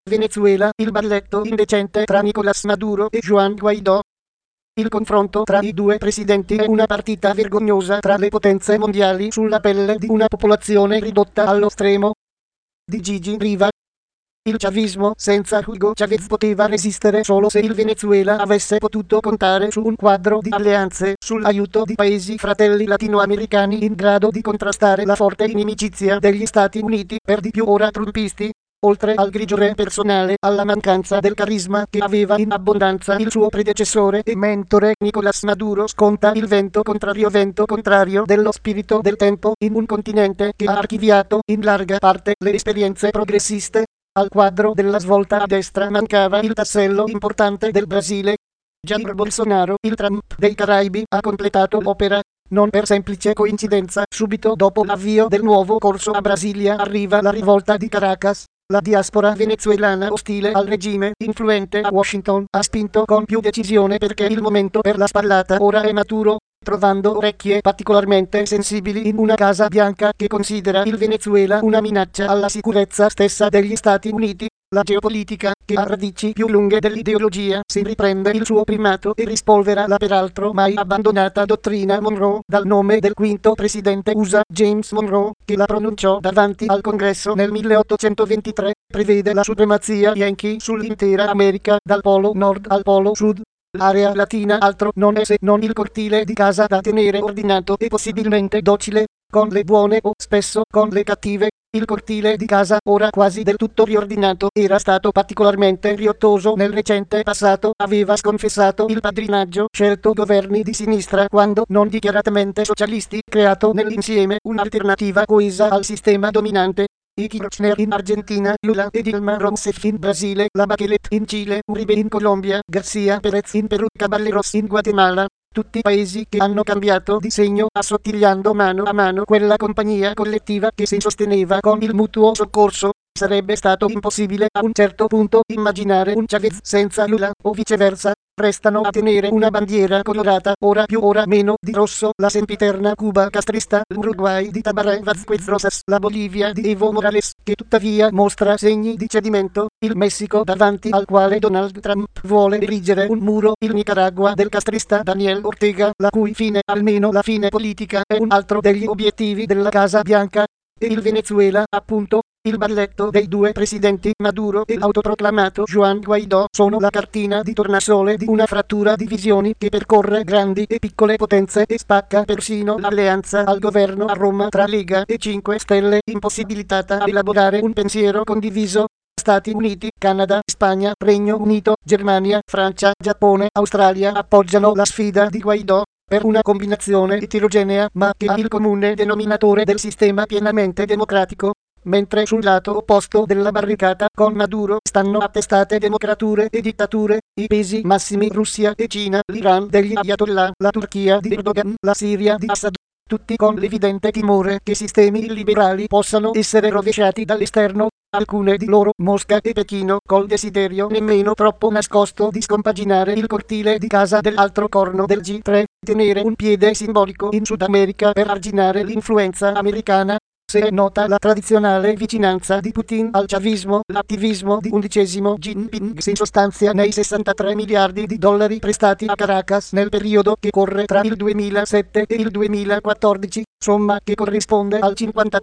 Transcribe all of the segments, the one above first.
Venezuela, il balletto indecente tra Nicolás Maduro e Juan Guaidó. Il confronto tra i due presidenti è una partita vergognosa tra le potenze mondiali sulla pelle di una popolazione ridotta allo stremo. Di Gigi Riva. Il chavismo senza Hugo Chavez poteva resistere solo se il Venezuela avesse potuto contare su un quadro di alleanze, sull'aiuto di paesi fratelli latinoamericani in grado di contrastare la forte inimicizia degli Stati Uniti, per di più ora trumpisti. Oltre al grigiore personale, alla mancanza del carisma che aveva in abbondanza il suo predecessore e mentore Nicolás Maduro, sconta il vento contrario dello spirito del tempo in un continente che ha archiviato in larga parte le esperienze progressiste. Al quadro della svolta a destra mancava il tassello importante del Brasile. Jair Bolsonaro, il Trump dei Caraibi, ha completato l'opera. Non per semplice coincidenza, subito dopo l'avvio del nuovo corso a Brasilia arriva la rivolta di Caracas. La diaspora venezuelana ostile al regime, influente a Washington, ha spinto con più decisione perché il momento per la spallata ora è maturo, trovando orecchie particolarmente sensibili in una Casa Bianca che considera il Venezuela una minaccia alla sicurezza stessa degli Stati Uniti. La geopolitica, che ha radici più lunghe dell'ideologia, si riprende il suo primato e rispolvera la peraltro mai abbandonata dottrina Monroe, dal nome del quinto presidente USA, James Monroe, che la pronunciò davanti al Congresso nel 1823, prevede la supremazia Yankee sull'intera America, dal polo nord al polo sud. L'area latina altro non è se non il cortile di casa da tenere ordinato e possibilmente docile, con le buone o spesso con le cattive. Il cortile di casa, ora quasi del tutto riordinato, era stato particolarmente riottoso nel recente passato, aveva sconfessato il padrinaggio, scelto governi di sinistra quando non dichiaratamente socialisti, creato nell'insieme un'alternativa coesa al sistema dominante. Kirchner in Argentina, Lula e Dilma Rousseff in Brasile, la Bachelet in Cile, Uribe in Colombia, García Pérez in Perù, Caballeros in Guatemala. Tutti paesi che hanno cambiato di segno, assottigliando mano a mano quella compagnia collettiva che si sosteneva con il mutuo soccorso. Sarebbe stato impossibile a un certo punto immaginare un Chavez senza Lula, o viceversa. Restano a tenere una bandiera colorata, ora più ora meno, di rosso, la sempiterna Cuba castrista, l'Uruguay di Tabaré Vázquez Rosas, la Bolivia di Evo Morales, che tuttavia mostra segni di cedimento, il Messico davanti al quale Donald Trump vuole erigere un muro, il Nicaragua del castrista Daniel Ortega, la cui fine, almeno la fine politica, è un altro degli obiettivi della Casa Bianca, e il Venezuela, appunto. Il balletto dei due presidenti Maduro e l'autoproclamato Juan Guaidó sono la cartina di tornasole di una frattura di visioni che percorre grandi e piccole potenze e spacca persino l'alleanza al governo a Roma tra Lega e 5 Stelle, impossibilitata a elaborare un pensiero condiviso. Stati Uniti, Canada, Spagna, Regno Unito, Germania, Francia, Giappone, Australia appoggiano la sfida di Guaidó per una combinazione eterogenea ma che ha il comune denominatore del sistema pienamente democratico. Mentre sul lato opposto della barricata con Maduro stanno attestate democrature e dittature, i pesi massimi Russia e Cina, l'Iran degli Ayatollah, la Turchia di Erdogan, la Siria di Assad, tutti con l'evidente timore che sistemi illiberali possano essere rovesciati dall'esterno, alcune di loro, Mosca e Pechino, col desiderio nemmeno troppo nascosto di scompaginare il cortile di casa dell'altro corno del G3, tenere un piede simbolico in Sud America per arginare l'influenza americana. Se è nota la tradizionale vicinanza di Putin al chavismo, l'attivismo di 11° Jinping si sostanzia nei 63 miliardi di dollari prestati a Caracas nel periodo che corre tra il 2007 e il 2014, somma che corrisponde al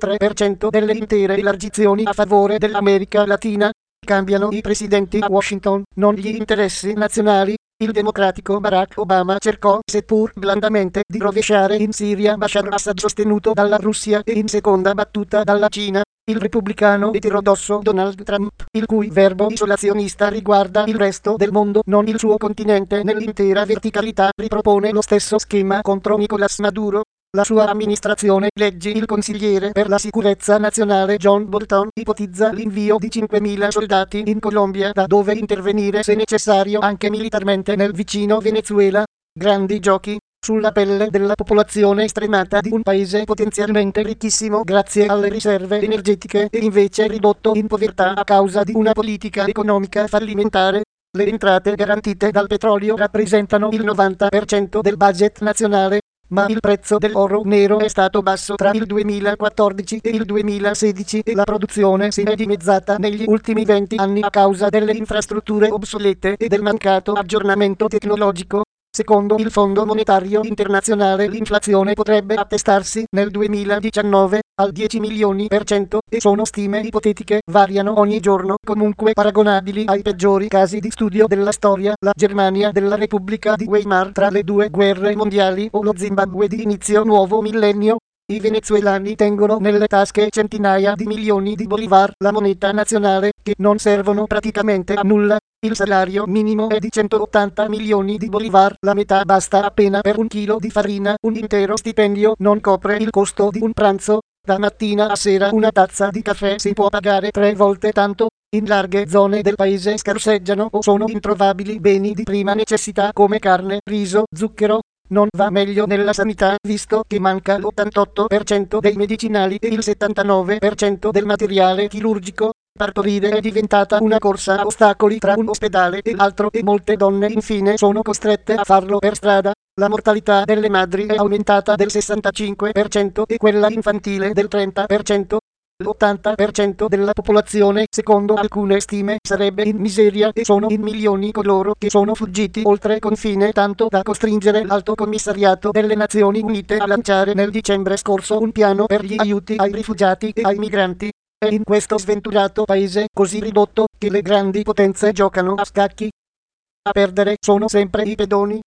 53% delle intere elargizioni a favore dell'America Latina. Cambiano i presidenti a Washington, non gli interessi nazionali. Il democratico Barack Obama cercò, seppur blandamente, di rovesciare in Siria Bashar Assad sostenuto dalla Russia e in seconda battuta dalla Cina. Il repubblicano eterodosso Donald Trump, il cui verbo isolazionista riguarda il resto del mondo, non il suo continente nell'intera verticalità, ripropone lo stesso schema contro Nicolás Maduro. La sua amministrazione, leggi il consigliere per la sicurezza nazionale John Bolton, ipotizza l'invio di 5.000 soldati in Colombia, da dove intervenire se necessario anche militarmente nel vicino Venezuela. Grandi giochi sulla pelle della popolazione stremata di un paese potenzialmente ricchissimo grazie alle riserve energetiche e invece ridotto in povertà a causa di una politica economica fallimentare. Le entrate garantite dal petrolio rappresentano il 90% del budget nazionale. ma il prezzo dell'oro nero è stato basso tra il 2014 e il 2016 e la produzione si è dimezzata negli ultimi 20 anni a causa delle infrastrutture obsolete e del mancato aggiornamento tecnologico. Secondo il Fondo Monetario Internazionale l'inflazione potrebbe attestarsi nel 2019 al 10 milioni per cento e sono stime ipotetiche, variano ogni giorno, comunque paragonabili ai peggiori casi di studio della storia, la Germania della Repubblica di Weimar tra le due guerre mondiali o lo Zimbabwe di inizio nuovo millennio. I venezuelani tengono nelle tasche centinaia di milioni di bolivar, la moneta nazionale, che non servono praticamente a nulla. Il salario minimo è di 180 milioni di bolivar, la metà basta appena per un chilo di farina, un intero stipendio non copre il costo di un pranzo. Da mattina a sera una tazza di caffè si può pagare 3 volte tanto. In larghe zone del paese scarseggiano o sono introvabili beni di prima necessità come carne, riso, zucchero. Non va meglio nella sanità, visto che manca l'88% dei medicinali e il 79% del materiale chirurgico. Partorire è diventata una corsa a ostacoli tra un ospedale e l'altro e molte donne infine sono costrette a farlo per strada. La mortalità delle madri è aumentata del 65% e quella infantile del 30%. L'80% della popolazione, secondo alcune stime, sarebbe in miseria e sono in milioni coloro che sono fuggiti oltre confine, tanto da costringere l'Alto Commissariato delle Nazioni Unite a lanciare nel dicembre scorso un piano per gli aiuti ai rifugiati e ai migranti. È in questo sventurato paese così ridotto che le grandi potenze giocano a scacchi. A perdere sono sempre i pedoni.